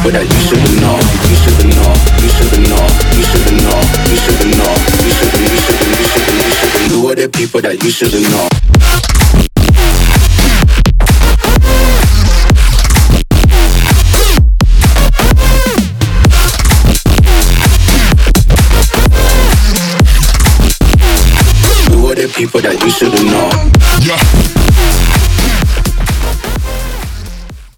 people that you shouldn't know. You shouldn't know. You shouldn't know. You shouldn't know. You shouldn't know. You shouldn't. You shouldn't. You shouldn't. You shouldn't. Who are the people that you shouldn't know? Who are the people that you shouldn't know? Yeah.